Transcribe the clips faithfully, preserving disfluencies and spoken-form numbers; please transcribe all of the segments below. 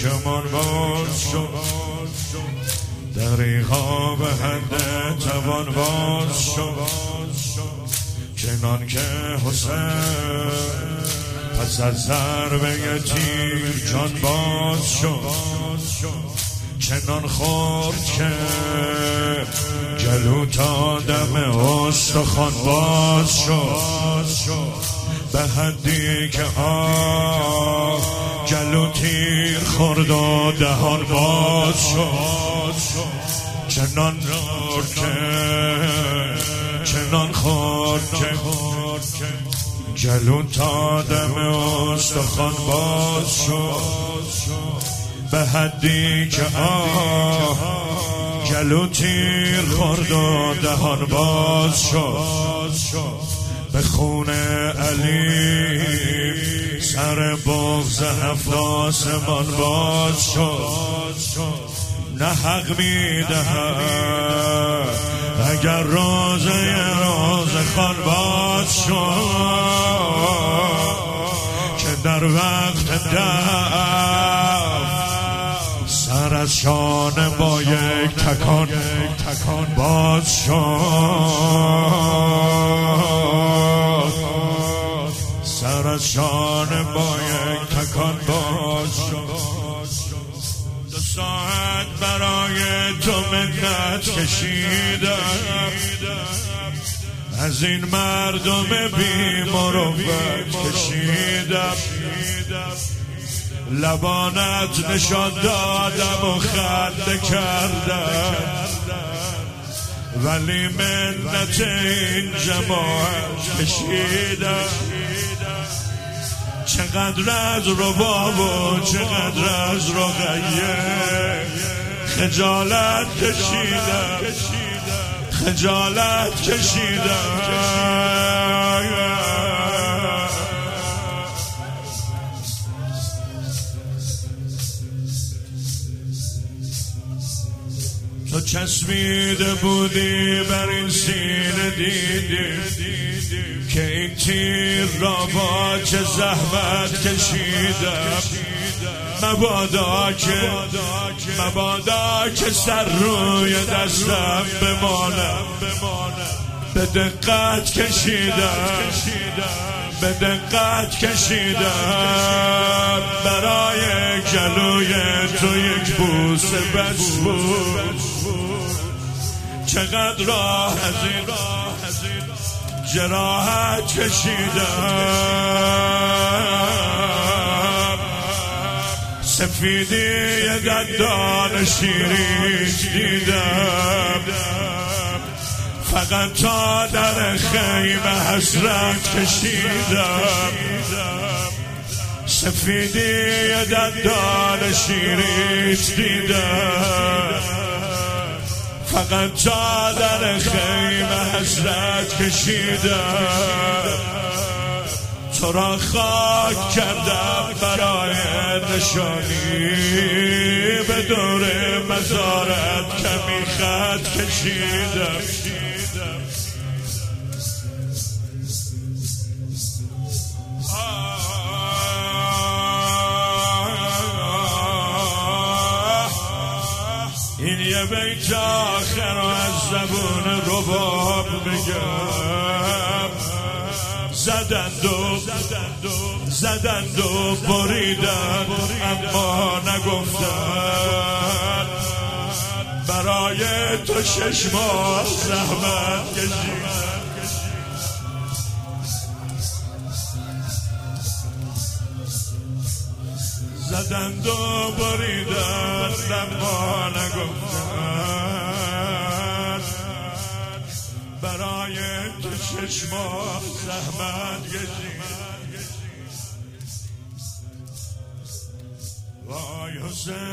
کمان باز شد، دریغا به حد توان باز شد، چنان که حسین پس از ضربه تیر جان باز شد، چنان خورد که جلو تا دم استخوان باز شد، به حدی که آه جلو تیر خورد و دهان باز شد، چنان خورد که چنان خورد که جلو تا دم استخوان باز شد، به حدی که آه جلو تیر خورد و دهان باز شد، به خون علی سر بغض هفت آسمان باز شد، نه حق میدهد اگر روزه روزه خان باز شد، که در وقت دفع سر از شانه با یک تکان باز شد، سر از شانه با یک تکان باز شد. دو ساعت برای تو منت کشیدم، از این مردم بی مروت کشیدم، لبانت نشان دادم و خنده کردم، ولی منت این جماعت کشیدم. چقدر از رباب و چقدر از رقیه خجالت کشیدم، خجالت کشیدم. تو چسبیده بودی بر این سینه، دیدی که این تیر را با چه زحمت کشیدم. مبادا که مبادا که سر روی دستم بمانم، به دقت کشیدم، به دقت کشیدم. برای جلوی تو یک بوسه بس بود، چقدر راه از این جراحت کشیدم. سفیدی دندان شیرین دیدم، فقط تا در خیمه حسرت کشیدم. سفیدی دندان شیرین دیدم، فقط تا در خیمه حسرت کشیدم. تو را خاک کردم برای نشانی، به دور مزارت کمی خط کشیدم. این یه بیت آخر از زبون رباب بگم. زدند و زدند و بریدند اما نگفتند، برای تو شش ماه زحمت کشیدم. زدند و بریدند اما نگفتند، برای تو شش ماه زحمت کشیدم. وای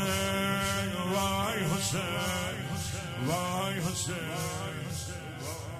حسین، وای حسین، وای حسین.